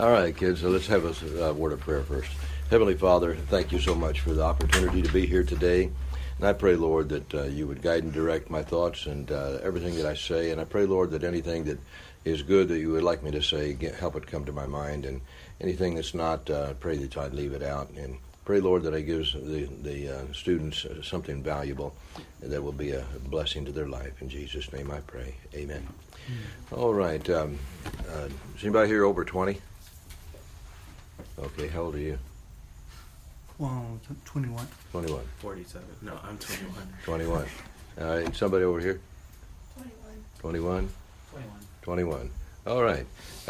All right, kids, so let's have a word of prayer first. Heavenly Father, thank you so much for the opportunity to be here today. And I pray, Lord, that you would guide and direct my thoughts and everything that I say. And I pray, Lord, that anything that is good that you would like me to say, help it come to my mind. And anything that's not, pray that I'd leave it out. And pray, Lord, that I give the students something valuable that will be a blessing to their life. In Jesus' name I pray. Amen. All right. Is anybody here over 20? Okay, how old are you? Well, 21. 21. 47. No, I'm 21. 21. All right, somebody over here? 21. 21? 21. All right.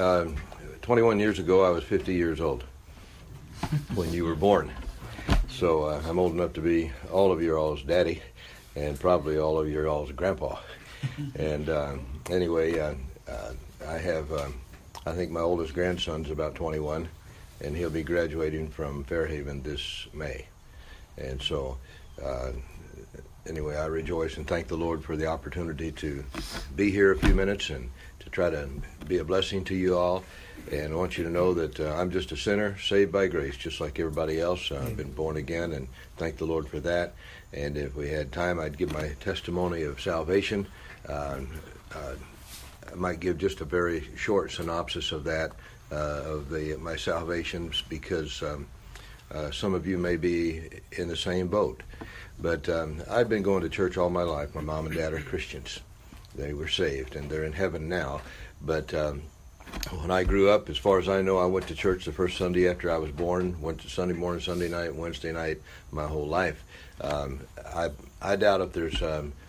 21 years ago, I was 50 years old when you were born. So I'm old enough to be all of your all's daddy and probably all of your all's grandpa. And anyway, I have, I think my oldest grandson's about 21. And he'll be graduating from Fairhaven this May. And so, anyway, I rejoice and thank the Lord for the opportunity to be here a few minutes and to try to be a blessing to you all. And I want you to know that I'm just a sinner saved by grace, just like everybody else. I've been born again, and thank the Lord for that. And if we had time, I'd give my testimony of salvation. I might give just a very short synopsis of that. Of my salvations, because some of you may be in the same boat. But I've been going to church all my life. My mom and dad are Christians. They were saved, and they're in heaven now. But when I grew up, as far as I know, I went to church the first Sunday after I was born, went to Sunday morning, Sunday night, Wednesday night, my whole life. I doubt if there's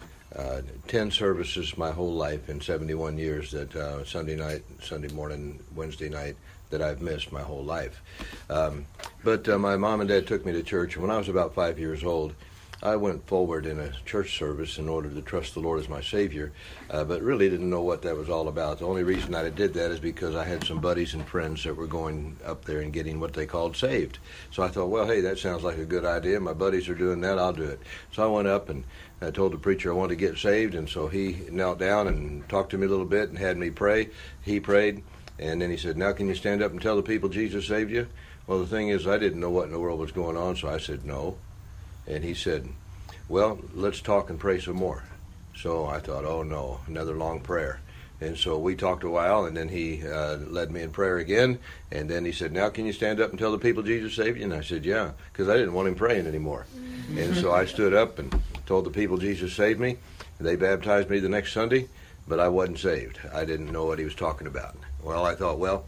10 services my whole life in 71 years that Sunday night, Sunday morning, Wednesday night that I've missed my whole life. But my mom and dad took me to church. When I was about 5 years old, I went forward in a church service in order to trust the Lord as my Savior, but really didn't know what that was all about. The only reason I did that is because I had some buddies and friends that were going up there and getting what they called saved. So I thought, well, hey, that sounds like a good idea. My buddies are doing that, I'll do it. So I went up and I told the preacher I wanted to get saved, and so he knelt down and talked to me a little bit and had me pray. He prayed, and then he said, now can you stand up and tell the people Jesus saved you? Well, the thing is, I didn't know what in the world was going on, so I said no. And he said, well, let's talk and pray some more. So I thought, oh no, another long prayer. And so we talked a while, and then he led me in prayer again. And then he said, now can you stand up and tell the people Jesus saved you? And I said, yeah, because I didn't want him praying anymore. And so I stood up and told the people Jesus saved me. They baptized me the next Sunday, but I wasn't saved. I didn't know what he was talking about. Well, I thought, well,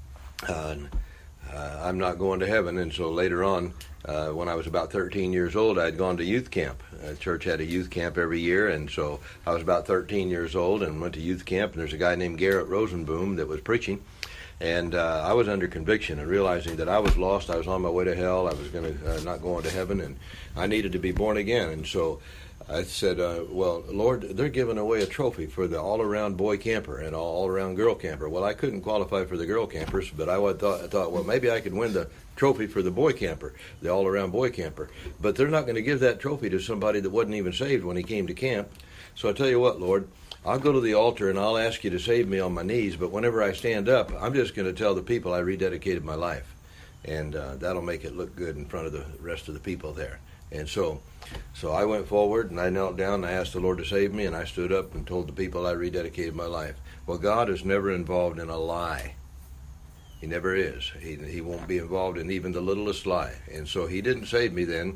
I'm not going to heaven. And so later on, when I was about 13 years old, I had gone to youth camp. Church had a youth camp every year, and so I was about 13 years old and went to youth camp, and there's a guy named Garrett Rosenboom that was preaching, and I was under conviction and realizing that I was lost. I was on my way to hell. I was going to not going to heaven, and I needed to be born again. And so I said, well, Lord, they're giving away a trophy for the all-around boy camper and all-around girl camper. Well, I couldn't qualify for the girl campers, but I thought, well, maybe I could win the trophy for the boy camper, the all-around boy camper. But they're not going to give that trophy to somebody that wasn't even saved when he came to camp. So I tell you what, Lord, I'll go to the altar and I'll ask you to save me on my knees, but whenever I stand up, I'm just going to tell the people I rededicated my life. And that'll make it look good in front of the rest of the people there. And so I went forward and I knelt down and I asked the Lord to save me, and I stood up and told the people I rededicated my life. Well, God is never involved in a lie. He never is. He won't be involved in even the littlest lie. And so he didn't save me then.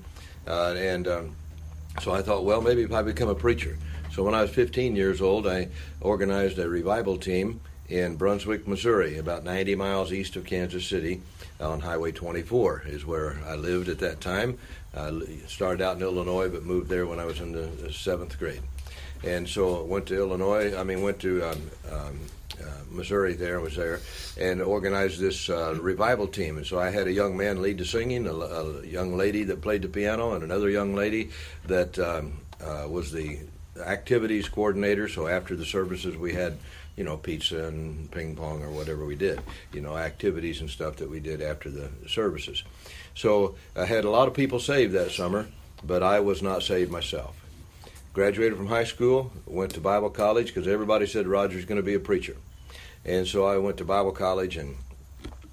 So I thought, well, maybe if I become a preacher. So when I was 15 years old, I organized a revival team in Brunswick, Missouri, about 90 miles east of Kansas City on Highway 24 is where I lived at that time. I started out in Illinois, but moved there when I was in the 7th grade. And so went to Missouri there, was there, and organized this revival team. And so I had a young man lead the singing, a young lady that played the piano, and another young lady that was the activities coordinator. So after the services we had, pizza and ping pong or whatever we did, activities and stuff that we did after the services. So I had a lot of people saved that summer, but I was not saved myself. Graduated from high school, went to Bible college because everybody said Roger's going to be a preacher. And so I went to Bible college and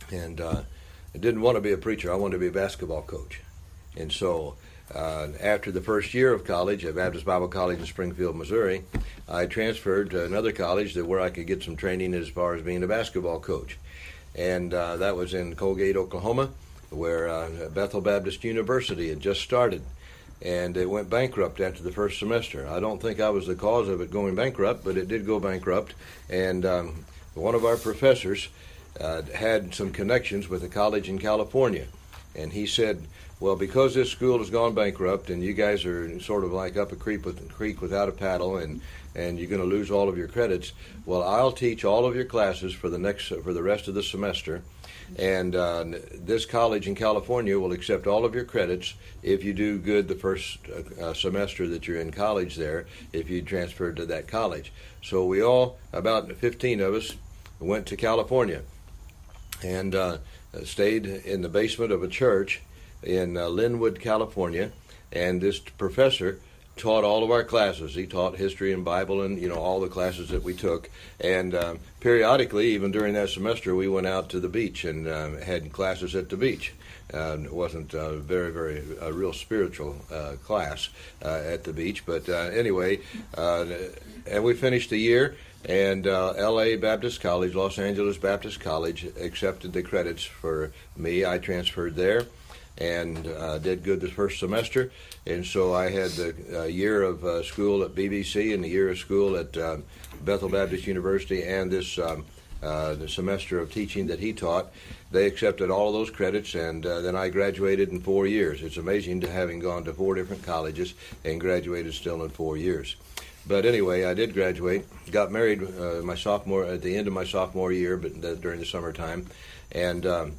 And I didn't want to be a preacher. I wanted to be a basketball coach. And so after the first year of college at Baptist Bible College in Springfield, Missouri, I transferred to another college where I could get some training as far as being a basketball coach. And that was in Colgate, Oklahoma, where Bethel Baptist University had just started. And it went bankrupt after the first semester. I don't think I was the cause of it going bankrupt, but it did go bankrupt. And one of our professors had some connections with a college in California. And he said, well, because this school has gone bankrupt and you guys are sort of like up a creek without a paddle, and you're going to lose all of your credits, well, I'll teach all of your classes for the rest of the semester, and this college in California will accept all of your credits if you do good the first semester that you're in college there, if you transfer to that college. So we all, about 15 of us, went to California and stayed in the basement of a church in Linwood, California, and this professor taught all of our classes. He taught history and Bible and, all the classes that we took. And periodically, even during that semester, we went out to the beach and had classes at the beach. It wasn't a a real spiritual class at the beach. But anyway, and we finished the year, and L.A. Baptist College, Los Angeles Baptist College, accepted the credits for me. I transferred there and did good the first semester. And so I had the year of school at BBC and the year of school at Bethel Baptist University, and this the semester of teaching that he taught. They accepted all of those credits, and then I graduated in 4 years. It's amazing to having gone to 4 different colleges and graduated still in 4 years. But anyway, I did graduate, got married at the end of my sophomore year, but during the summertime, and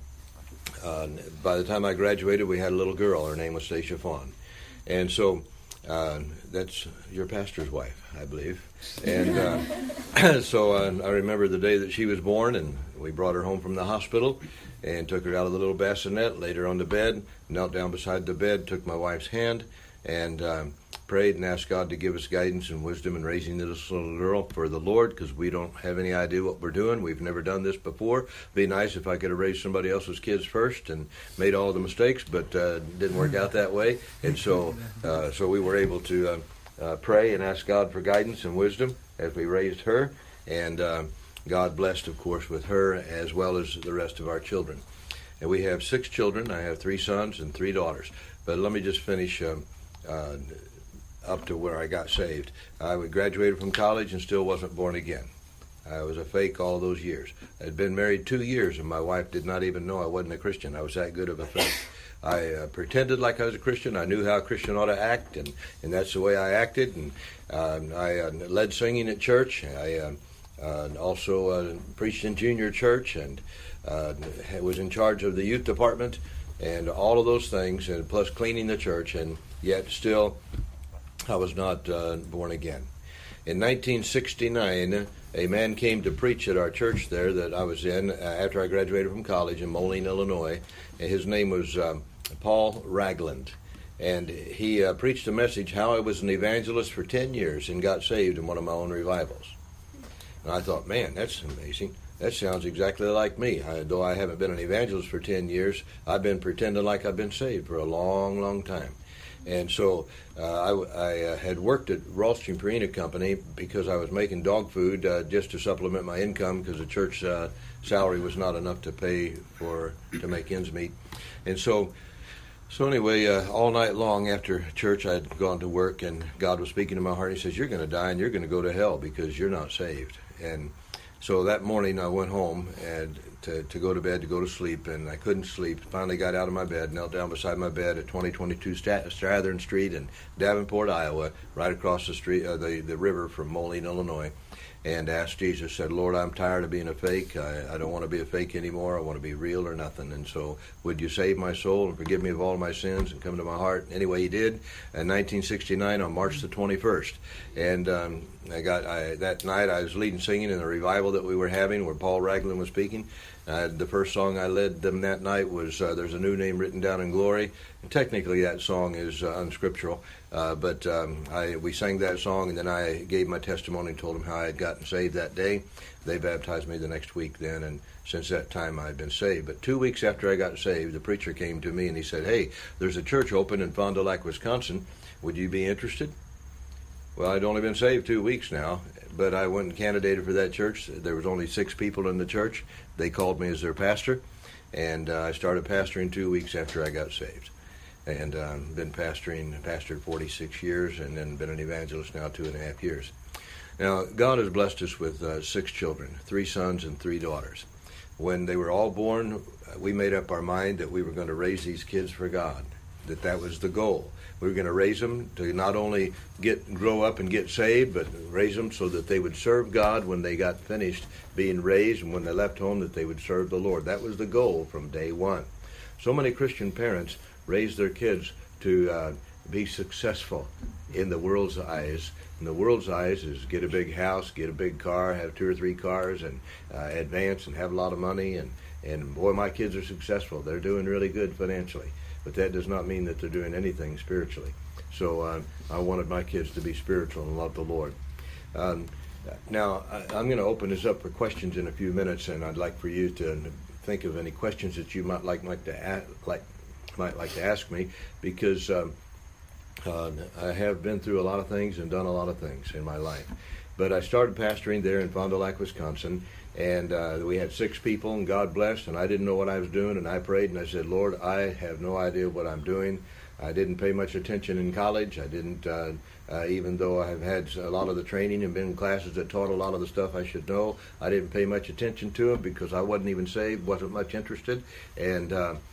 by the time I graduated, we had a little girl. Her name was Stacia Fawn. And so that's your pastor's wife, I believe. And so I remember the day that she was born, and we brought her home from the hospital and took her out of the little bassinet, laid her on the bed, knelt down beside the bed, took my wife's hand, and prayed and asked God to give us guidance and wisdom in raising this little girl for the Lord, because we don't have any idea what we're doing. We've never done this before. It'd be nice if I could have raised somebody else's kids first and made all the mistakes, but didn't work out that way. And so we were able to pray and ask God for guidance and wisdom as we raised her. And God blessed, of course, with her as well as the rest of our children. And we have 6 children. I have 3 sons and 3 daughters. But let me just finish up to where I got saved. I graduated from college and still wasn't born again. I was a fake all those years. I'd been married 2 years, and my wife did not even know I wasn't a Christian. I was that good of a fake. I pretended like I was a Christian. I knew how a Christian ought to act, and that's the way I acted. And I led singing at church. I also preached in junior church, and was in charge of the youth department, and all of those things, and plus cleaning the church, and yet still I was not born again. In 1969, a man came to preach at our church there that I was in after I graduated from college in Moline, Illinois. And his name was Paul Ragland. And he preached a message how I was an evangelist for 10 years and got saved in one of my own revivals. And I thought, man, that's amazing. That sounds exactly like me. Though I haven't been an evangelist for 10 years, I've been pretending like I've been saved for a long, long time. And so I had worked at Ralston Purina Company because I was making dog food just to supplement my income, because the church salary was not enough to pay to make ends meet. And so anyway, all night long after church, I'd gone to work, and God was speaking to my heart. He says, "You're going to die and you're going to go to hell because you're not saved." And so that morning I went home and to go to bed, to go to sleep, and I couldn't sleep. Finally got out of my bed, knelt down beside my bed at 2022 Strathern Street in Davenport, Iowa, right across the street, the river from Moline, Illinois, and asked Jesus, said, "Lord, I'm tired of being a fake. I don't want to be a fake anymore. I want to be real or nothing. And so would you save my soul and forgive me of all my sins and come to my heart?" Anyway, he did in 1969 on March the 21st. And that night I was leading singing in a revival that we were having where Paul Ragland was speaking. The first song I led them that night was "There's a New Name Written Down in Glory." And technically that song is unscriptural, but we sang that song, and then I gave my testimony and told them how I had gotten saved that day. They baptized me the next week then, since that time I'd been saved. But 2 weeks after I got saved, the preacher came to me and he said, "Hey, there's a church open in Fond du Lac, Wisconsin. Would you be interested?" Well, I'd only been saved 2 weeks now, but I went and candidated for that church. There was only 6 people in the church. They called me as their pastor, and I started pastoring 2 weeks after I got saved. And been pastored 46 years, and then been an evangelist now 2.5 years. Now, God has blessed us with 6 children, 3 sons and 3 daughters. When they were all born, we made up our mind that we were going to raise these kids for God, that was the goal. We were going to raise them to not only grow up and get saved, but raise them so that they would serve God when they got finished being raised, and when they left home that they would serve the Lord. That was the goal from day one. So many Christian parents raise their kids to be successful in the world's eyes. And the world's eyes is get a big house, get a big car, have 2 or 3 cars, and advance and have a lot of money. And boy, my kids are successful. They're doing really good financially. But that does not mean that they're doing anything spiritually. So I wanted my kids to be spiritual and love the Lord. Now, I'm going to open this up for questions in a few minutes, and I'd like for you to think of any questions that you might like to ask me, because I have been through a lot of things and done a lot of things in my life. But I started pastoring there in Fond du Lac, Wisconsin, and we had 6 people, and God blessed, and I didn't know what I was doing, and I prayed, and I said, "Lord, I have no idea what I'm doing." I didn't pay much attention in college. I didn't, even though I have had a lot of the training and been in classes that taught a lot of the stuff I should know, I didn't pay much attention to them because I wasn't even saved, wasn't much interested, and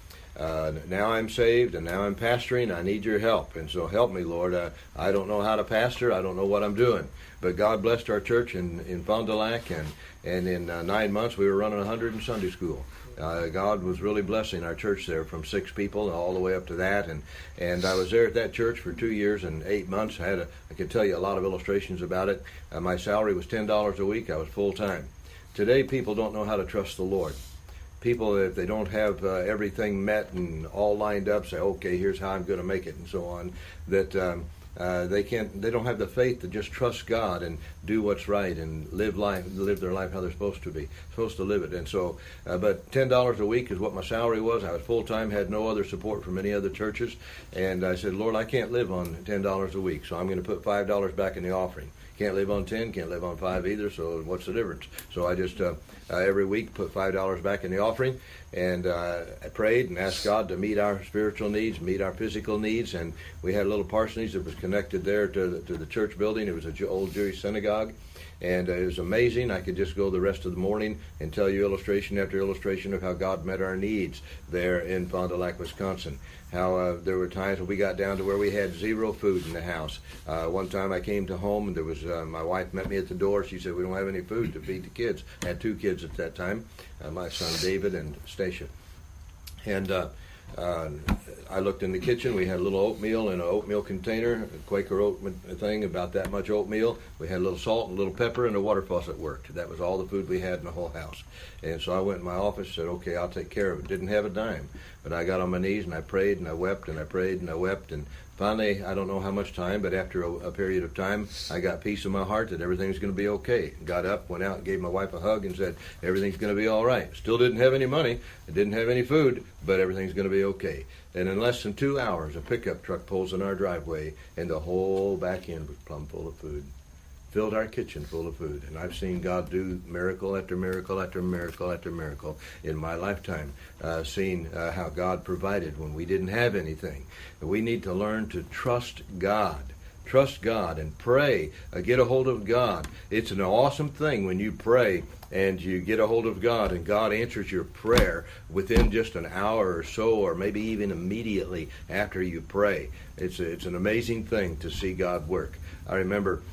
now I'm saved, and now I'm pastoring. I need your help, and so help me, Lord. I don't know how to pastor. I don't know what I'm doing. But God blessed our church in Fond du Lac, and in 9 months we were running 100 in Sunday school. God was really blessing our church there from 6 people all the way up to that, and I was there at that church for 2 years and 8 months. I could tell you a lot of illustrations about it. My salary was $10 a week. I was full time. Today, people don't know how to trust the Lord. People, if they don't have everything met and all lined up, say, "Okay, here's how I'm going to make it," and so on. That they don't have the faith to just trust God and do what's right and live their life how they're supposed to live it. And so, but $10 a week is what my salary was. I was full time, had no other support from any other churches, and I said, "Lord, I can't live on $10 a week, so I'm going to put $5 back in the offering." Can't live on 10, can't live on 5 either, so what's the difference? So I just every week put $5 back in the offering, and I prayed and asked God to meet our spiritual needs, meet our physical needs, and we had a little parsonage that was connected there to the church building. It was an old Jewish synagogue, and it was amazing. I could just go the rest of the morning and tell you illustration after illustration of how God met our needs there in Fond du Lac, Wisconsin. How there were times when we got down to where we had 0 food in the house. One time I came to home, and there was my wife met me at the door. She said, "We don't have any food to feed the kids." I had 2 kids at that time, my son David and Stacia. And I looked in the kitchen. We had a little oatmeal in an oatmeal container, a Quaker oat thing, about that much oatmeal. We had a little salt and a little pepper, and a water faucet worked. That was all the food we had in the whole house. And so I went in my office and said, "Okay, I'll take care of it." Didn't have a dime. But I got on my knees, and I prayed, and I wept, and I prayed, and I wept. And finally, I don't know how much time, but after a period of time, I got peace in my heart that everything's going to be okay. Got up, went out, gave my wife a hug, and said, "Everything's going to be all right." Still didn't have any money. I didn't have any food, but everything's going to be okay. And in less than 2 hours, a pickup truck pulls in our driveway, and the whole back end was plumb full of food. Filled our kitchen full of food. And I've seen God do miracle after miracle after miracle after miracle in my lifetime, seen how God provided when we didn't have anything. We need to learn to trust God. Trust God and pray. Get a hold of God. It's an awesome thing when you pray and you get a hold of God and God answers your prayer within just an hour or so, or maybe even immediately after you pray. It's an amazing thing to see God work. I remember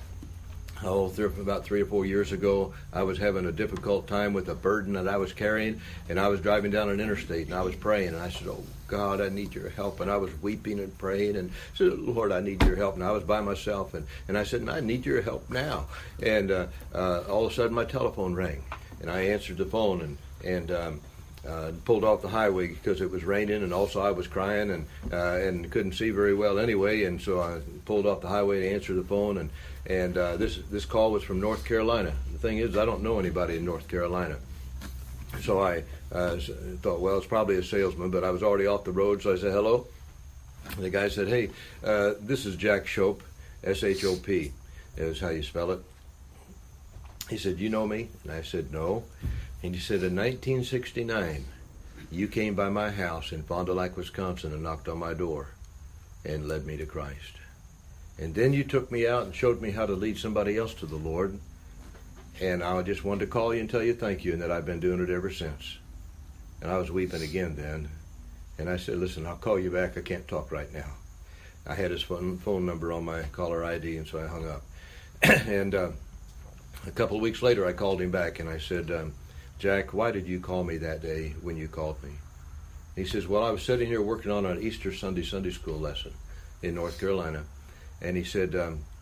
about 3 or 4 years ago, I was having a difficult time with a burden that I was carrying, and I was driving down an interstate, and I was praying, and I said, "Oh, God, I need your help." And I was weeping and praying, and said, "Lord, I need your help." And I was by myself, and I said, "I need your help now." And all of a sudden, my telephone rang, and I answered the phone, and pulled off the highway because it was raining, and also I was crying and couldn't see very well anyway, and so I pulled off the highway to answer the phone, and this call was from North Carolina. The thing is, I don't know anybody in North Carolina. So I thought, well, it's probably a salesman, but I was already off the road, so I said, hello. And the guy said, hey, this is Jack Shope, S-H-O-P is how you spell it. He said, you know me? And I said, no. And he said, in 1969, you came by my house in Fond du Lac, Wisconsin, and knocked on my door and led me to Christ. And then you took me out and showed me how to lead somebody else to the Lord. And I just wanted to call you and tell you thank you, and that I've been doing it ever since. And I was weeping again then. And I said, listen, I'll call you back. I can't talk right now. I had his phone number on my caller ID, and so I hung up. And a couple of weeks later, I called him back, and I said, Jack, why did you call me that day when you called me? He says, well, I was sitting here working on an Easter Sunday school lesson in North Carolina. And he said,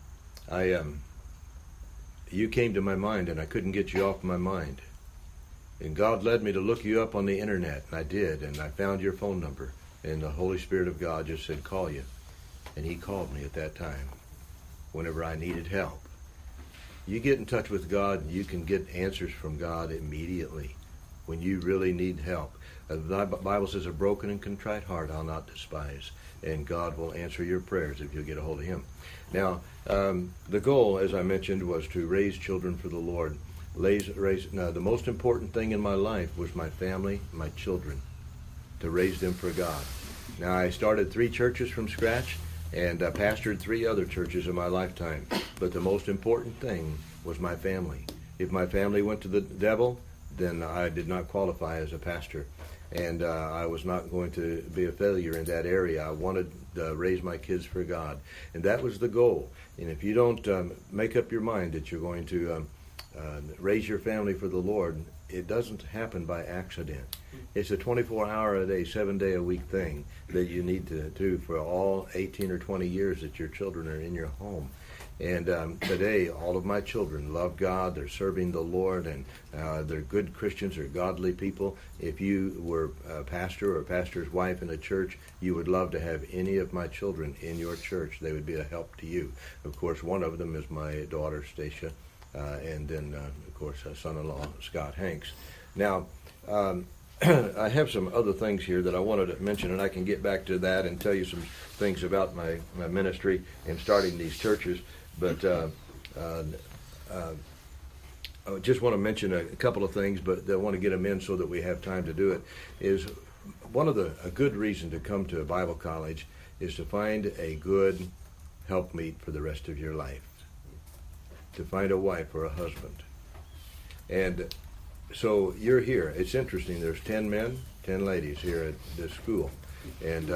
you came to my mind, and I couldn't get you off my mind. And God led me to look you up on the internet, and I did, and I found your phone number. And the Holy Spirit of God just said, call you. And he called me at that time whenever I needed help. You get in touch with God, and you can get answers from God immediately when you really need help. The Bible says, a broken and contrite heart I'll not despise. And God will answer your prayers if you'll get a hold of him. Now, the goal, as I mentioned, was to raise children for the Lord. Now, the most important thing in my life was my family, my children, to raise them for God. Now, I started 3 churches from scratch, and pastored 3 other churches in my lifetime. But the most important thing was my family. If my family went to the devil, then I did not qualify as a pastor. And I was not going to be a failure in that area. I wanted to raise my kids for God. And that was the goal. And if you don't make up your mind that you're going to raise your family for the Lord, it doesn't happen by accident. It's a 24-hour-a-day, 7-day-a-week thing that you need to do for all 18 or 20 years that your children are in your home. And today, all of my children love God. They're serving the Lord, and they're good Christians. They're godly people. If you were a pastor or a pastor's wife in a church, you would love to have any of my children in your church. They would be a help to you. Of course, one of them is my daughter, Stacia, and then, of course, son-in-law, Scott Hanks. Now, I have some other things here that I wanted to mention, and I can get back to that and tell you some things about my ministry and starting these churches. But I just want to mention a couple of things, but I want to get them in so that we have time to do it. Is a good reason to come to a Bible college is to find a good helpmeet for the rest of your life, to find a wife or a husband. And so you're here. It's interesting. There's 10 men, 10 ladies here at this school. And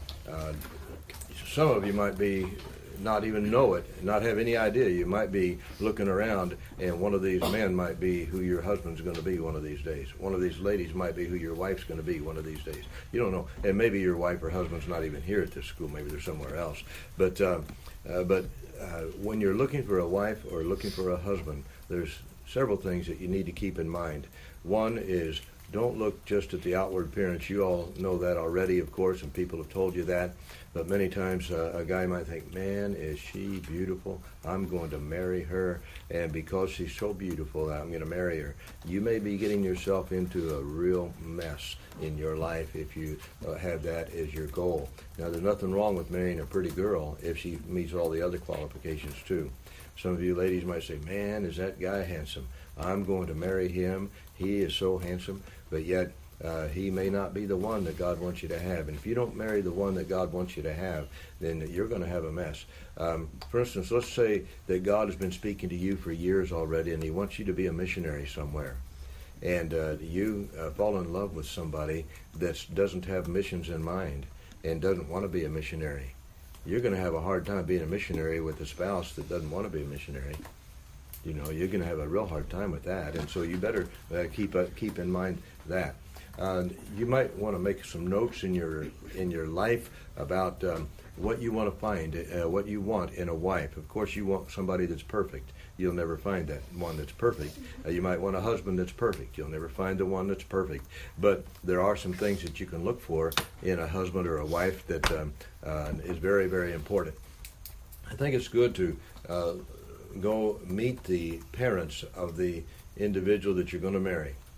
some of you might be not even know it, not have any idea. You might be looking around, and one of these men might be who your husband's going to be one of these days. One of these ladies might be who your wife's going to be one of these days. You don't know. And maybe your wife or husband's not even here at this school. Maybe they're somewhere else. But when you're looking for a wife or looking for a husband, there's several things that you need to keep in mind. One is, don't look just at the outward appearance. You all know that already, of course, and people have told you that. But many times a guy might think, man, is she beautiful? I'm going to marry her, and because she's so beautiful, I'm going to marry her. You may be getting yourself into a real mess in your life if you have that as your goal. Now, there's nothing wrong with marrying a pretty girl if she meets all the other qualifications, too. Some of you ladies might say, man, is that guy handsome? I'm going to marry him. He is so handsome, but yet he may not be the one that God wants you to have. And if you don't marry the one that God wants you to have, then you're going to have a mess. For instance, let's say that God has been speaking to you for years already, and he wants you to be a missionary somewhere. And you fall in love with somebody that doesn't have missions in mind and doesn't want to be a missionary. You're going to have a hard time being a missionary with a spouse that doesn't want to be a missionary. You know, you're going to have a real hard time with that. And so you better keep in mind that. You might want to make some notes in your life about what you want to find, what you want in a wife. Of course, you want somebody that's perfect. You'll never find that one that's perfect. You might want a husband that's perfect. You'll never find the one that's perfect. But there are some things that you can look for in a husband or a wife that is very, very important. I think it's good to go meet the parents of the individual that you're going to marry.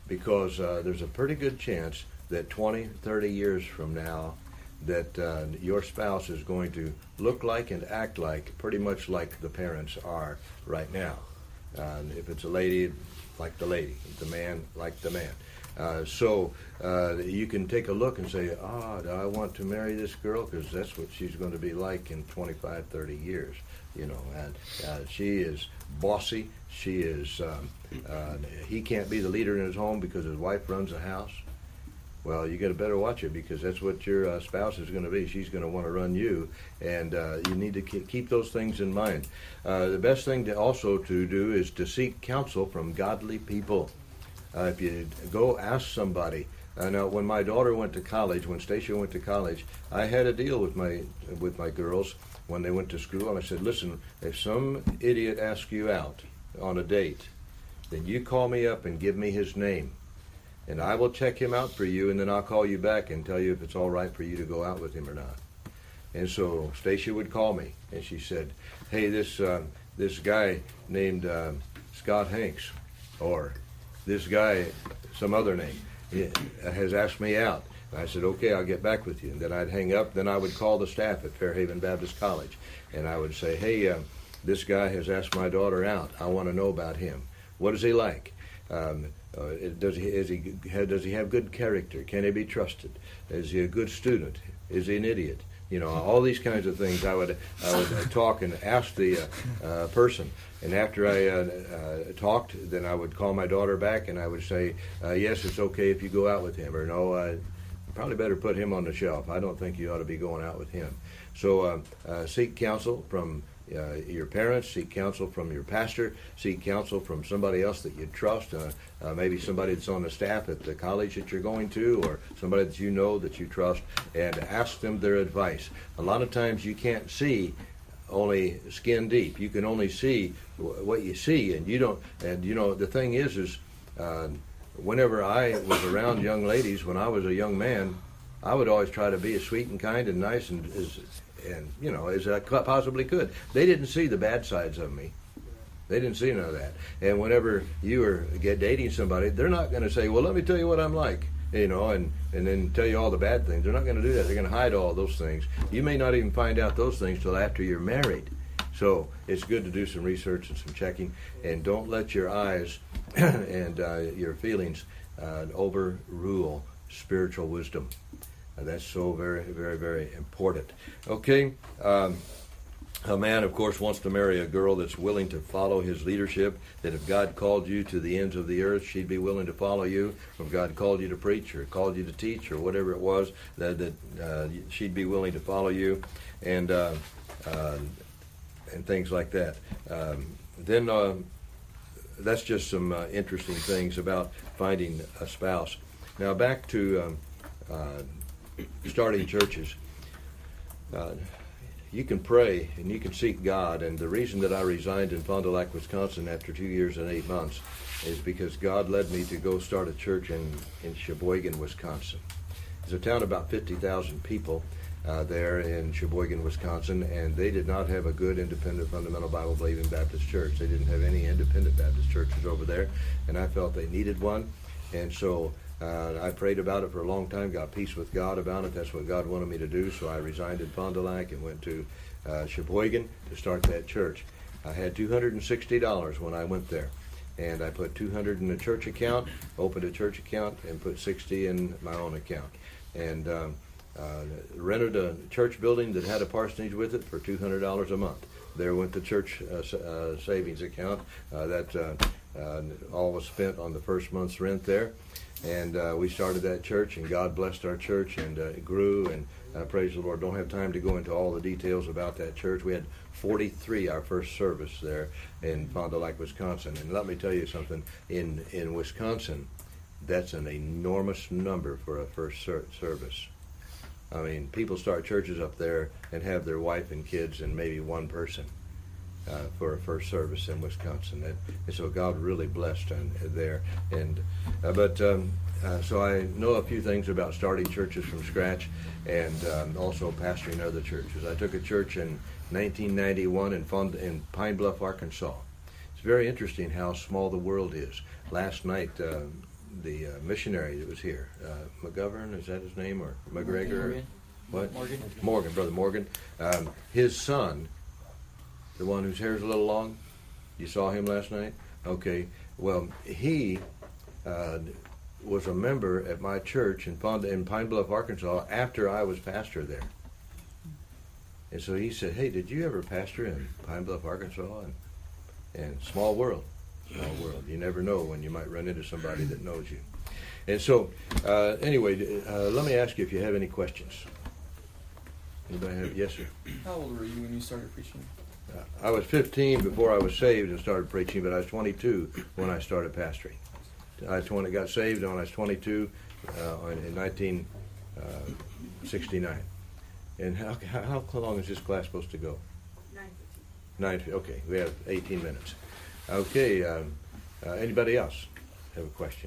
because there's a pretty good chance that 20, 30 years from now that your spouse is going to look like and act like pretty much like the parents are right now. If it's a lady, like the lady. The man, like the man. So you can take a look and say, do I want to marry this girl? Because that's what she's going to be like in 25, 30 years. You know, and she is bossy. She is, he can't be the leader in his home because his wife runs the house. Well, you got to better watch it, because that's what your spouse is going to be. She's going to want to run you, and you need to keep those things in mind. The best thing to also to do is to seek counsel from godly people. If you go ask somebody. Now, when my daughter went to college, when Stacia went to college, I had a deal with my girls when they went to school, and I said, listen, if some idiot asks you out on a date, then you call me up and give me his name. And I will check him out for you, and then I'll call you back and tell you if it's all right for you to go out with him or not. And so Stacia would call me, and she said, hey, this guy named Scott Hanks, or this guy, some other name, has asked me out. And I said, okay, I'll get back with you. And then I'd hang up. Then I would call the staff at Fairhaven Baptist College, and I would say, hey, this guy has asked my daughter out. I want to know about him. What is he like? Does he have good character? Can he be trusted? Is he a good student? Is he an idiot? You know, all these kinds of things. I would talk and ask the person, and after I talked, then I would call my daughter back and I would say, yes, it's okay if you go out with him, or no, you probably better put him on the shelf. I don't think you ought to be going out with him. So seek counsel from your parents, seek counsel from your pastor, seek counsel from somebody else that you trust, maybe somebody that's on the staff at the college that you're going to, or somebody that you know that you trust, and ask them their advice. A lot of times you can't see only skin deep. You can only see what you see, and you don't. And you know, the thing is whenever I was around young ladies when I was a young man, I would always try to be as sweet and kind and nice and you know, as I possibly could. They didn't see the bad sides of me. They didn't see none of that. And whenever you are dating somebody, they're not going to say, well, let me tell you what I'm like, you know, and then tell you all the bad things. They're not going to do that. They're going to hide all those things. You may not even find out those things till after you're married. So it's good to do some research and some checking, and don't let your eyes and your feelings overrule spiritual wisdom. That's so very, very, very important. Okay, a man, of course, wants to marry a girl that's willing to follow his leadership, that if God called you to the ends of the earth, she'd be willing to follow you. If God called you to preach or called you to teach or whatever it was, that she'd be willing to follow you, and things like that. Then that's just some interesting things about finding a spouse. Now back to starting churches. You can pray and you can seek God, and the reason that I resigned in Fond du Lac, Wisconsin after 2 years and 8 months is because God led me to go start a church in Sheboygan, Wisconsin. It's a town about 50,000 people there in Sheboygan, Wisconsin, and they did not have a good independent fundamental Bible believing Baptist church. They didn't have any independent Baptist churches over there, and I felt they needed one, and so I prayed about it for a long time, got peace with God about it. That's what God wanted me to do, so I resigned in Fond du Lac and went to Sheboygan to start that church. I had $260 when I went there, and I put $200 in a church account, opened a church account, and put $60 in my own account, and rented a church building that had a parsonage with it for $200 a month. There went the church savings account. That all was spent on the first month's rent there. And we started that church, and God blessed our church, and it grew, and praise the Lord. Don't have time to go into all the details about that church. We had 43 our first service there in Fond du Lac, Wisconsin. And let me tell you something, in Wisconsin, that's an enormous number for a first service. I mean, people start churches up there and have their wife and kids and maybe one person for a first service in Wisconsin. And so God really blessed there. And so I know a few things about starting churches from scratch, and also pastoring other churches. I took a church in 1991 in Pine Bluff, Arkansas. It's very interesting how small the world is. Last night, missionary that was here, McGovern, is that his name, or McGregor? Morgan. What? Morgan. Brother Morgan. His son, the one whose hair's a little long, you saw him last night? Okay. Well, he was a member at my church in Pine Bluff, Arkansas, after I was pastor there. And so he said, "Hey, did you ever pastor in Pine Bluff, Arkansas?" And small world. You never know when you might run into somebody that knows you. And so, anyway, let me ask you if you have any questions. Anybody have? Yes, sir. How old were you when you started preaching? I was 15 before I was saved and started preaching, but I was 22 when I started pastoring. I got saved when I was 22 in 1969. And how long is this class supposed to go? 9:15. Okay, we have 18 minutes. Okay, anybody else have a question?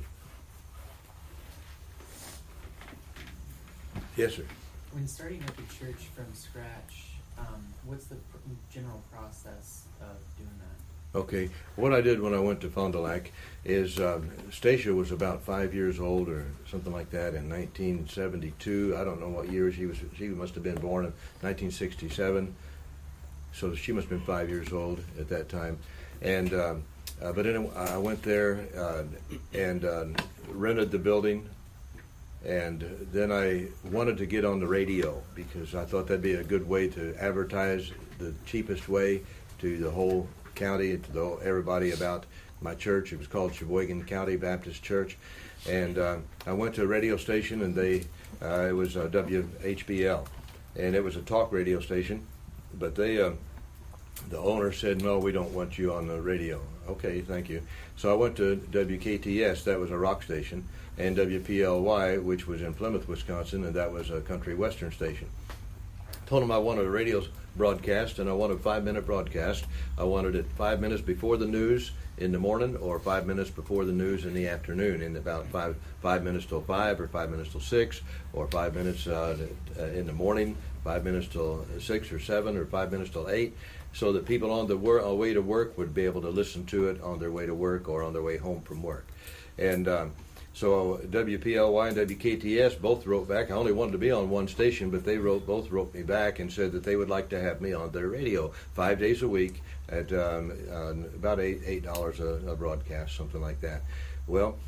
Yes, sir. When starting up a church from scratch, what's the general process of doing that? Okay, what I did when I went to Fond du Lac is Stacia was about 5 years old or something like that in 1972. I don't know what year she was. She must have been born in 1967. So she must have been 5 years old at that time. And but anyway, I went there and rented the building. And then I wanted to get on the radio because I thought that'd be a good way to advertise, the cheapest way to the whole county and to everybody about my church. It was called Sheboygan County Baptist Church. And I went to a radio station, and it was WHBL. And it was a talk radio station. But the owner said, "No, we don't want you on the radio." Okay, thank you. So I went to WKTS, that was a rock station, and WPLY, which was in Plymouth, Wisconsin, and that was a country western station. Told them I wanted a radio broadcast, and I wanted a 5-minute broadcast. I wanted it 5 minutes before the news in the morning, or 5 minutes before the news in the afternoon, in about 5 minutes till 5, or 5 minutes till 6, or 5 minutes in the morning, 5 minutes till 6 or 7, or 5 minutes till 8, so that people on the way to work would be able to listen to it on their way to work or on their way home from work. And so WPLY and WKTS both wrote back. I only wanted to be on one station, but they both wrote me back and said that they would like to have me on their radio 5 days a week at about $8 a broadcast, something like that. Well,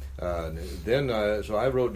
so I wrote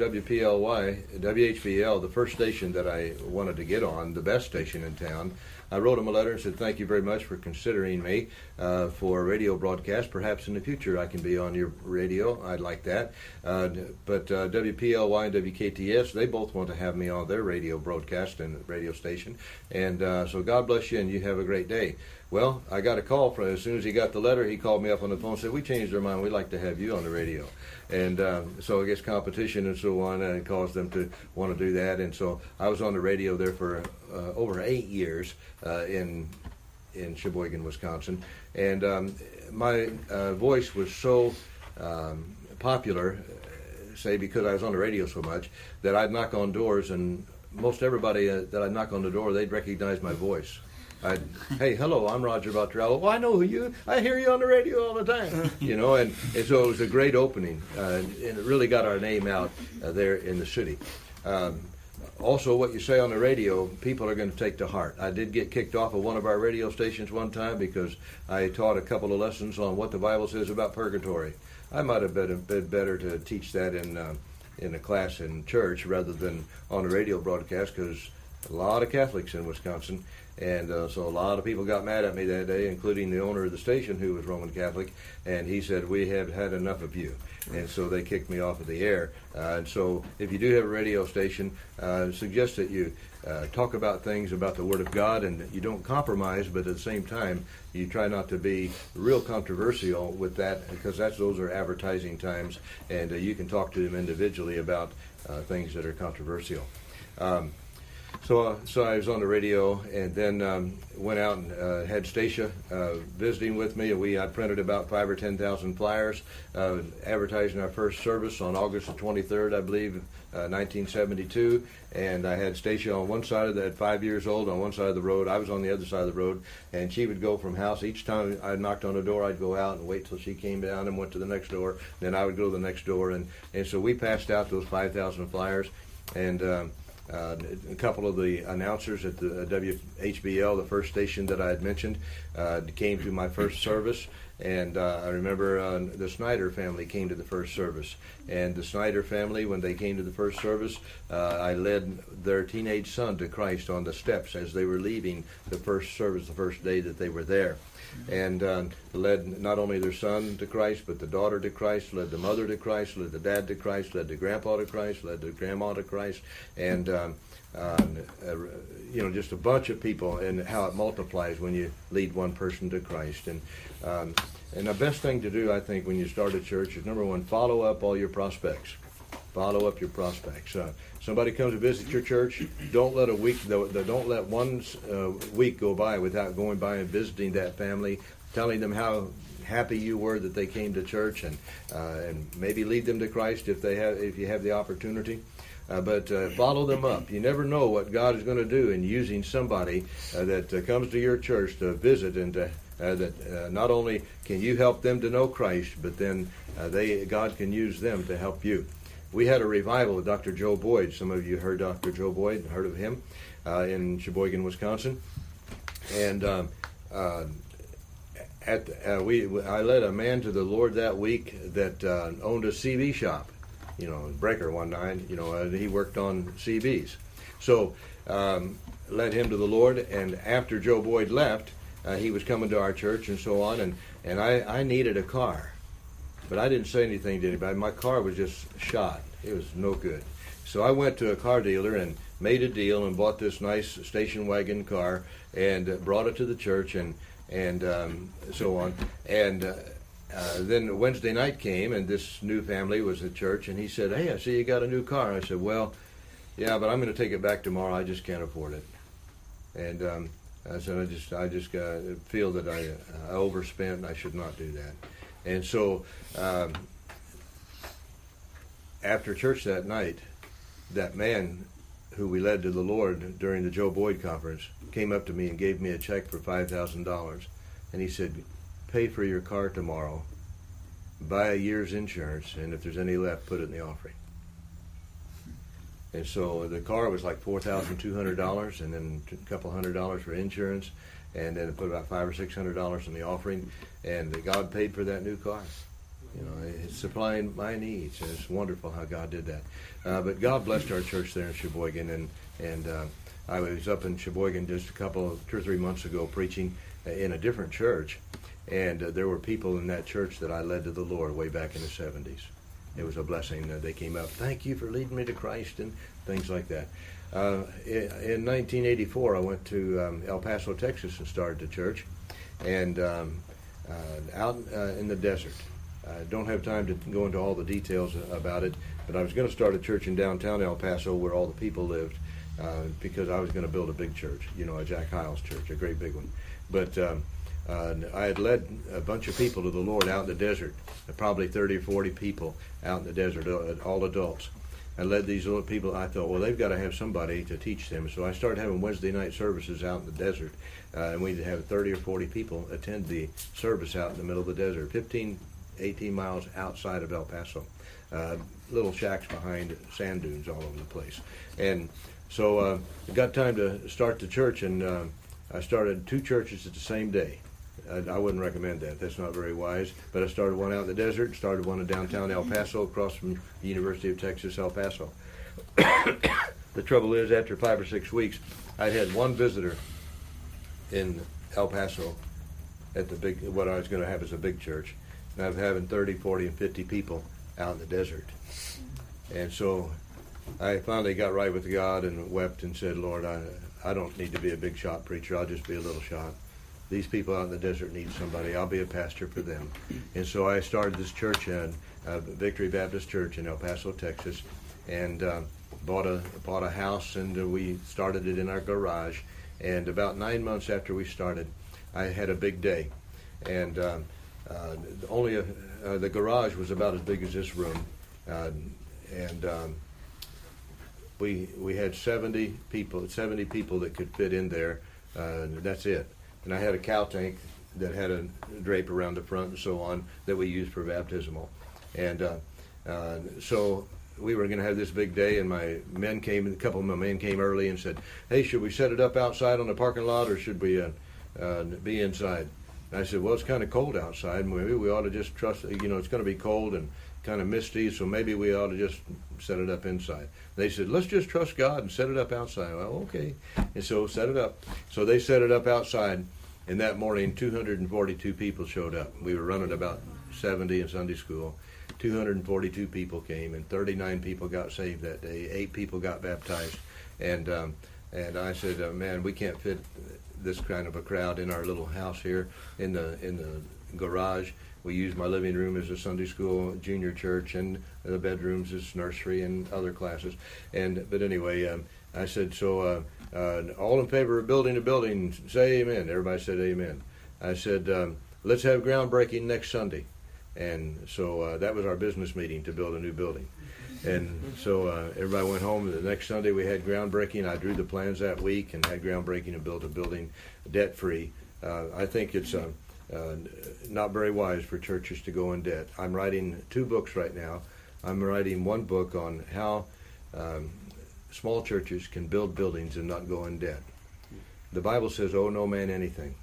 WHBL, the first station that I wanted to get on, the best station in town. I wrote them a letter and said, "Thank you very much for considering me for a radio broadcast. Perhaps in the future I can be on your radio. I'd like that." But WPLY and WKTS, they both want to have me on their radio broadcast and radio station. And so God bless you, and you have a great day. Well, I got a call from, as soon as he got the letter, he called me up on the phone and said, "We changed our mind. We'd like to have you on the radio." And so I guess competition and so on caused them to want to do that. And so I was on the radio there for over 8 years in Sheboygan, Wisconsin. And my voice was so popular, say because I was on the radio so much, that I'd knock on doors, and most everybody that I'd knock on the door, they'd recognize my voice. "Hey, hello, I'm Roger Bottrell." "Well, I know who you. I hear you on the radio all the time." And so it was a great opening, and it really got our name out there in the city. Also, what you say on the radio, people are going to take to heart. I did get kicked off of one of our radio stations one time because I taught a couple of lessons on what the Bible says about purgatory. I might have been better to teach that in a class in church rather than on a radio broadcast, because a lot of Catholics in Wisconsin. And so a lot of people got mad at me that day, including the owner of the station, who was Roman Catholic, and he said, "We have had enough of you." And so they kicked me off of the air. And so if you do have a radio station, suggest that you talk about things about the Word of God, and that you don't compromise, but at the same time, you try not to be real controversial with that, because those are advertising times, and you can talk to them individually about things that are controversial. So I was on the radio, and then went out and had Stacia visiting with me, and I printed about 5,000 or 10,000 flyers advertising our first service on August the 23rd, I believe, 1972. And I had Stacia on one side of that, 5 years old, on one side of the road. I was on the other side of the road, and she would go from house. Each time I knocked on the door, I'd go out and wait till she came down and went to the next door. Then I would go to the next door, and so we passed out those 5,000 flyers, and a couple of the announcers at the WHBL, the first station that I had mentioned, came to my first service. And I remember the Snyder family came to the first service. And the Snyder family, when they came to the first service, I led their teenage son to Christ on the steps as they were leaving the first service, the first day that they were there. And led not only their son to Christ, but the daughter to Christ, led the mother to Christ, led the dad to Christ, led the grandpa to Christ, led the grandma to Christ, and just a bunch of people, and how it multiplies when you lead one person to Christ. And the best thing to do, I think, when you start a church is, number one, follow up all your prospects. Follow up your prospects. Somebody comes to visit your church. Don't let don't let one week go by without going by and visiting that family, telling them how happy you were that they came to church, and maybe lead them to Christ if you have the opportunity. But follow them up. You never know what God is going to do in using somebody that comes to your church to visit, and that not only can you help them to know Christ, but then God can use them to help you. We had a revival with Dr. Joe Boyd. Some of you heard Dr. Joe Boyd, heard of him, in Sheboygan, Wisconsin. And I led a man to the Lord that week that owned a CB shop, Breaker one night. He worked on CBs. So led him to the Lord, and after Joe Boyd left, he was coming to our church and so on, and I needed a car. But I didn't say anything to anybody. My car was just shot. It was no good. So I went to a car dealer and made a deal and bought this nice station wagon car and brought it to the church and so on. And then Wednesday night came, and this new family was at church, and he said, "Hey, I see you got a new car." I said, "Well, yeah, but I'm going to take it back tomorrow. I just can't afford it." And I said, I just feel that I overspent, and I should not do that. And so after church that night, that man who we led to the Lord during the Joe Boyd conference came up to me and gave me a check for $5,000. And he said, "Pay for your car tomorrow, buy a year's insurance, and if there's any left, put it in the offering." And so the car was like $4,200, and then a couple $100 for insurance, and then put about $500 or $600 in the offering, and God paid for that new car. It's supplying my needs, and it's wonderful how God did that. But God blessed our church there in Sheboygan, and I was up in Sheboygan just 2 or 3 months ago preaching in a different church, and there were people in that church that I led to the Lord way back in the 70s. It was a blessing. They came up, "Thank you for leading me to Christ," and things like that. In 1984, I went to El Paso, Texas, and started a church, and out in the desert. I don't have time to go into all the details about it, but I was going to start a church in downtown El Paso where all the people lived, because I was going to build a big church, a Jack Hyles church, a great big one. But I had led a bunch of people to the Lord out in the desert, probably 30 or 40 people out in the desert, all adults. I led these little people. I thought, well, they've got to have somebody to teach them. So I started having Wednesday night services out in the desert, and we'd have 30 or 40 people attend the service out in the middle of the desert, 15, 18 miles outside of El Paso. Little shacks behind sand dunes all over the place. And so it got time to start the church, and I started 2 churches at the same day. I wouldn't recommend that. That's not very wise. But I started one out in the desert, started one in downtown El Paso, across from the University of Texas, El Paso. The trouble is, after 5 or 6 weeks, I'd had one visitor in El Paso at what I was going to have as a big church. And I was having 30, 40, and 50 people out in the desert. And so I finally got right with God and wept and said, "Lord, I don't need to be a big shot preacher. I'll just be a little shot. These people out in the desert need somebody. I'll be a pastor for them." And so I started this church, Victory Baptist Church in El Paso, Texas. And bought a house, and we started it in our garage. And about 9 months after we started, I had a big day, and the garage was about as big as this room, and we had 70 people that could fit in there. That's it. And I had a cow tank that had a drape around the front and so on that we used for baptismal. And so we were going to have this big day, and a couple of my men came early and said, "Hey, should we set it up outside on the parking lot, or should we be inside?" And I said, "Well, it's kind of cold outside, and maybe we ought to just trust, it's going to be cold and kind of misty, so maybe we ought to just set it up inside." They said, "Let's just trust God and set it up outside." Well, okay. And so set it up. So they set it up outside, and that morning 242 people showed up. We were running about 70 in Sunday school. 242 people came, and 39 people got saved that day. 8 people got baptized, and I said, "Man, we can't fit this kind of a crowd in our little house here in the garage." We used my living room as a Sunday school, junior church, and the bedrooms as nursery and other classes. But anyway, I said, "So all in favor of building a building, say amen." Everybody said amen. I said, "Let's have groundbreaking next Sunday." And so that was our business meeting, to build a new building. And so everybody went home. The next Sunday we had groundbreaking. I drew the plans that week and had groundbreaking and built a building debt-free. I think it's not very wise for churches to go in debt. I'm writing 2 books right now. I'm writing one book on how small churches can build buildings and not go in debt. The Bible says, "Owe no man anything."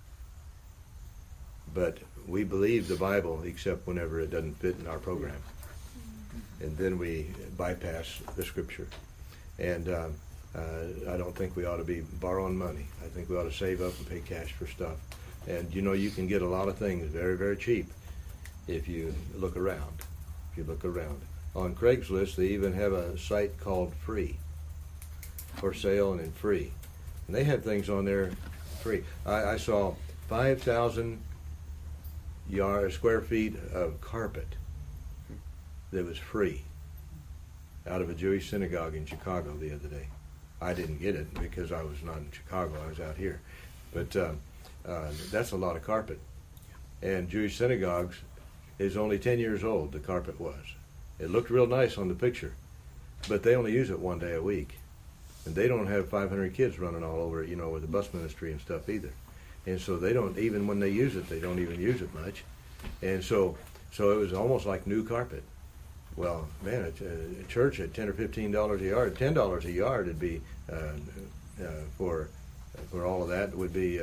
But we believe the Bible except whenever it doesn't fit in our program. And then we bypass the Scripture. And I don't think we ought to be borrowing money. I think we ought to save up and pay cash for stuff. And you can get a lot of things very, very cheap if you look around. On Craigslist, they even have a site called Free, for sale and in free. And they have things on there free. I saw 5,000 square feet of carpet that was free out of a Jewish synagogue in Chicago the other day. I didn't get it because I was not in Chicago. I was out here. But that's a lot of carpet. And Jewish synagogues is only 10 years old, the carpet was. It looked real nice on the picture, but they only use it one day a week. And they don't have 500 kids running all over it, with the bus ministry and stuff either. And so they don't, even when they use it, they don't even use it much. And so it was almost like new carpet. Well, man, a church at $10 or $15 a yard, $10 a yard would be, for all of that would be,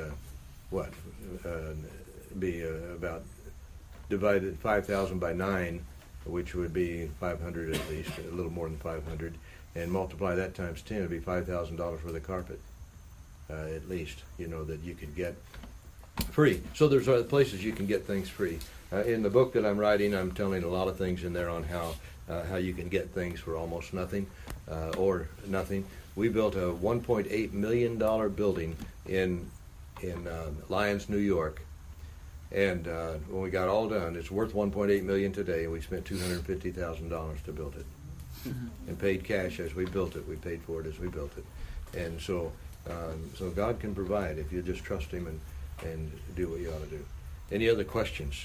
about divided 5,000 by 9, which would be 500 at least, a little more than 500, and multiply that times 10, it'd be $5,000 worth of carpet. At least, that you could get free. So there's other places you can get things free. In the book that I'm writing, I'm telling a lot of things in there on how you can get things for almost nothing or nothing. We built a $1.8 million building in Lyons, New York, and when we got all done, it's worth $1.8 million today, and we spent $250,000 to build it, and paid cash as we built it. We paid for it as we built it, and so God can provide if you just trust Him and do what you ought to do. Any other questions?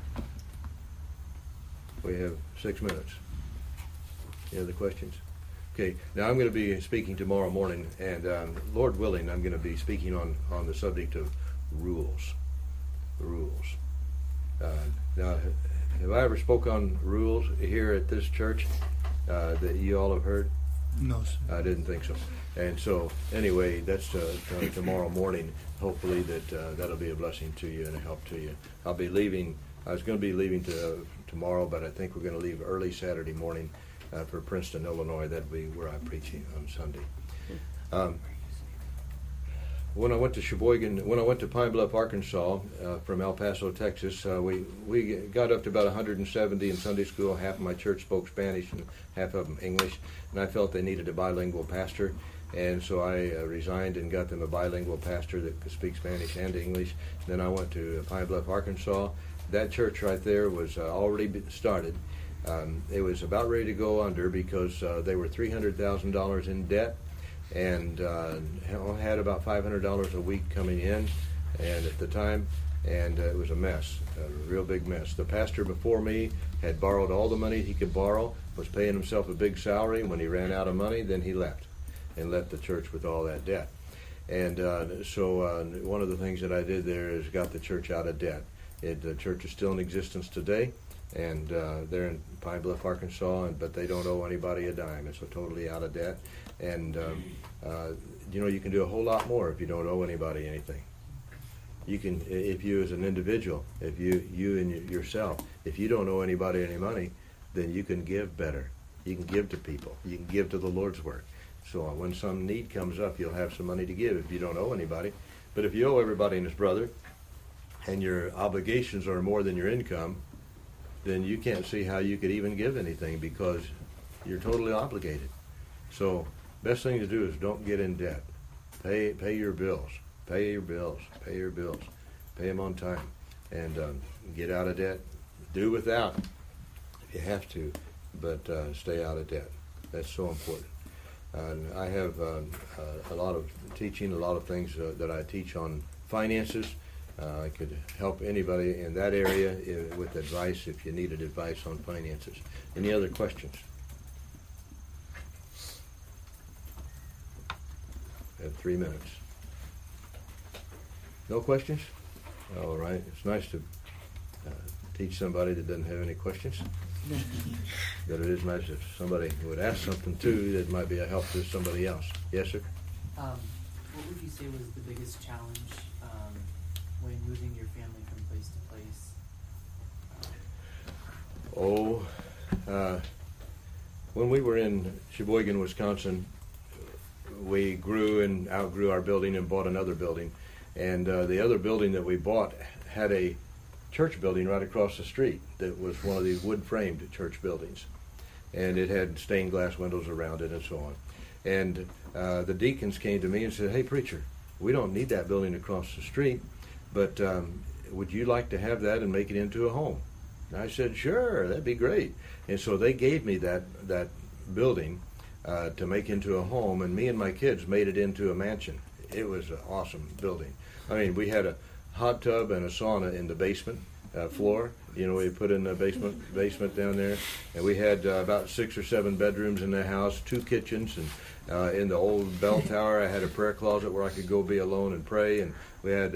We have 6 minutes. Any other questions? Okay, now I'm going to be speaking tomorrow morning, and Lord willing, I'm going to be speaking on the subject of rules. Rules. Now, have I ever spoke on rules here at this church that you all have heard? No, sir. I didn't think so. And so, anyway, that's tomorrow morning. Hopefully that'll be a blessing to you and a help to you. I'll be leaving. I was going to be leaving tomorrow, but I think we're going to leave early Saturday morning for Princeton, Illinois. That'll be where I'm preaching on Sunday. When I went to Sheboygan, when I went to Pine Bluff, Arkansas, from El Paso, Texas, we got up to about 170 in Sunday school. Half of my church spoke Spanish and half of them English, and I felt they needed a bilingual pastor, and so I resigned and got them a bilingual pastor that could speak Spanish and English. Then I went to Pine Bluff, Arkansas. That church right there was already started, It was about ready to go under because they were $300,000 in debt and had about $500 a week coming in, and at the time, and it was a mess, a real big mess. The pastor before me had borrowed all the money he could borrow, was paying himself a big salary, and when he ran out of money, then he left and left the church with all that debt. And so one of the things that I did there is got the church out of debt. The church is still in existence today, and they're in Pine Bluff, Arkansas, but they don't owe anybody a dime. It's totally out of debt. And, you can do a whole lot more if you don't owe anybody anything. You can, if you as an individual, if you and yourself, if you don't owe anybody any money, then you can give better. You can give to people. You can give to the Lord's work. So when some need comes up, you'll have some money to give if you don't owe anybody. But if you owe everybody and his brother, and your obligations are more than your income, then you can't see how you could even give anything because you're totally obligated. So best thing to do is don't get in debt. Pay your bills. Pay your bills. Pay your bills. Pay them on time. And get out of debt. Do without if you have to, but stay out of debt. That's so important. I have a lot of teaching, a lot of things that I teach on finances. I could help anybody in that area with advice if you needed advice on finances. Any other questions? I have 3 minutes. No questions? All right. It's nice to teach somebody that doesn't have any questions. But it is nice if somebody would ask something too that might be a help to somebody else. Yes, sir? What would you say was the biggest challenge when moving your family from place to place? When we were in Sheboygan, Wisconsin, we grew and outgrew our building and bought another building. And the other building that we bought had a church building right across the street that was one of these wood-framed church buildings. And it had stained glass windows around it and so on. And the deacons came to me and said, "Hey, preacher, we don't need that building across the street, but would you like to have that and make it into a home?" And I said, "Sure, that'd be great." And so they gave me that building to make into a home, and me and my kids made it into a mansion. It was an awesome building. I mean, we had a hot tub and a sauna in the basement floor. We put in the basement down there, and we had about 6 or 7 bedrooms in the house, 2 kitchens, and in the old bell tower I had a prayer closet where I could go be alone and pray, and we had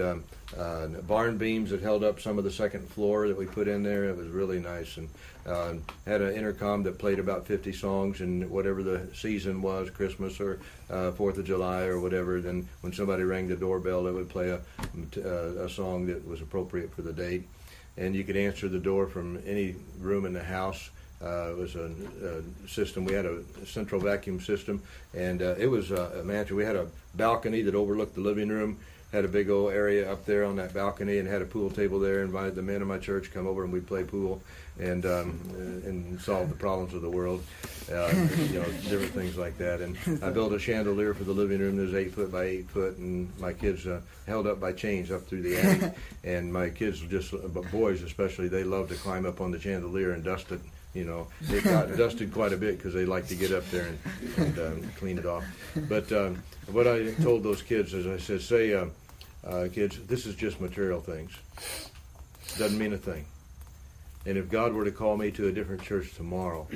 barn beams that held up some of the second floor that we put in there. It was really nice, and had an intercom that played about 50 songs, and whatever the season was, Christmas or 4th of July or whatever, then when somebody rang the doorbell, it would play a song that was appropriate for the date. And you could answer the door from any room in the house. It was a system. We had a central vacuum system, and it was a mansion. We had a balcony that overlooked the living room, had a big old area up there on that balcony, and had a pool table there. Invited the men of my church come over, and we'd play pool and solve the problems of the world, different things like that. And I built a chandelier for the living room that was 8 foot by 8 foot, and my kids held up by chains up through the attic. And my kids, but boys especially, they love to climb up on the chandelier and dust it. It got dusted quite a bit because they like to get up there and clean it off. But what I told those kids is I said, kids, this is just material things. Doesn't mean a thing. And if God were to call me to a different church tomorrow,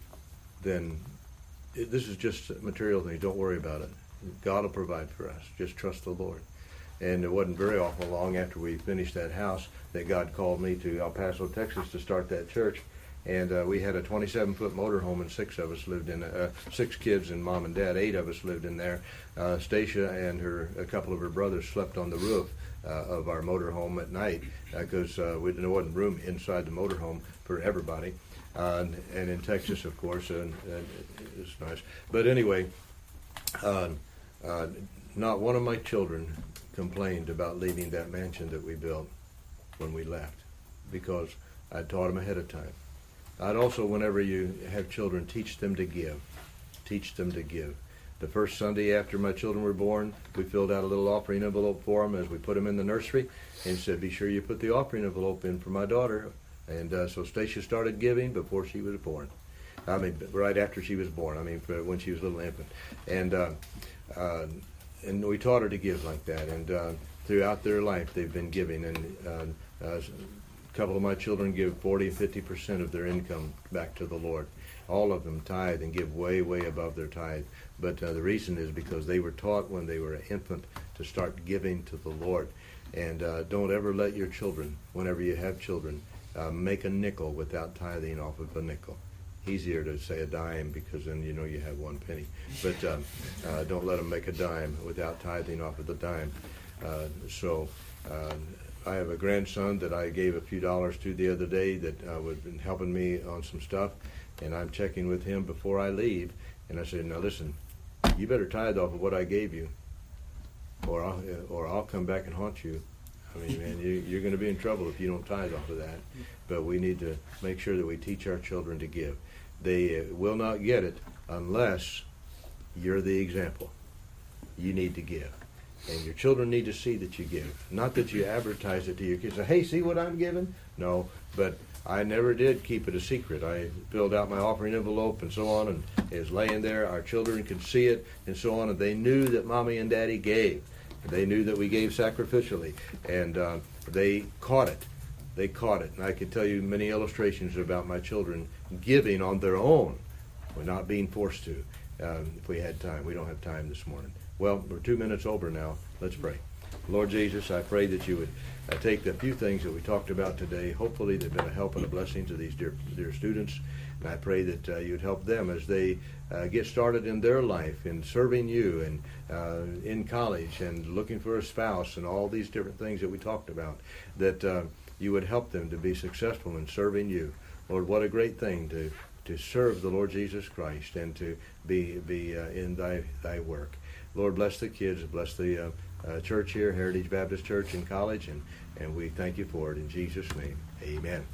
then this is just material things. Don't worry about it. God will provide for us. Just trust the Lord. And it wasn't very awful long after we finished that house that God called me to El Paso, Texas to start that church. And we had a 27-foot motorhome, and 6 of us lived in 6 kids and mom and dad. 8 of us lived in there. Stacia and a couple of her brothers slept on the roof of our motorhome at night because there wasn't room inside the motorhome for everybody. And in Texas, of course, and it's nice. But anyway, not one of my children complained about leaving that mansion that we built when we left because I taught them ahead of time. I'd also, whenever you have children, teach them to give. Teach them to give. The first Sunday after my children were born, we filled out a little offering envelope for them as we put them in the nursery and said, "Be sure you put the offering envelope in for my daughter And so Stacia started giving before she was born. I mean, right after she was born. I mean, when she was a little infant. And we taught her to give like that. And throughout their life, they've been giving. And a couple of my children give 40 and 50% of their income back to the Lord. All of them tithe and give way, way above their tithe. But the reason is because they were taught when they were an infant to start giving to the Lord. And don't ever let your children, whenever you have children, make a nickel without tithing off of a nickel. Easier to say a dime because then you know you have 1 penny. But don't let them make a dime without tithing off of the dime. I have a grandson that I gave a few dollars to the other day that was been helping me on some stuff, and I'm checking with him before I leave. And I said, now listen, you better tithe off of what I gave you, or I'll come back and haunt you. I mean, man, you're going to be in trouble if you don't tithe off of that. But we need to make sure that we teach our children to give. They will not get it unless you're the example. You need to give. And your children need to see that you give. Not that you advertise it to your kids. Say, hey, see what I'm giving? No, but I never did keep it a secret. I filled out my offering envelope and so on, and it was laying there. Our children could see it and so on, and they knew that Mommy and Daddy gave. They knew that we gave sacrificially, and they caught it. They caught it. And I could tell you many illustrations about my children giving on their own. We're not being forced to. If we had time. We don't have time this morning. Well, we're 2 minutes over now. Let's pray. Lord Jesus, I pray that you would take the few things that we talked about today. Hopefully they've been a help and a blessing to these dear students. And I pray that you'd help them as they get started in their life in serving you and in college and looking for a spouse and all these different things that we talked about, that you would help them to be successful in serving you. Lord, what a great thing to serve the Lord Jesus Christ and to be in thy work. Lord, bless the kids, bless the church here, Heritage Baptist Church and College, and we thank you for it in Jesus' name. Amen.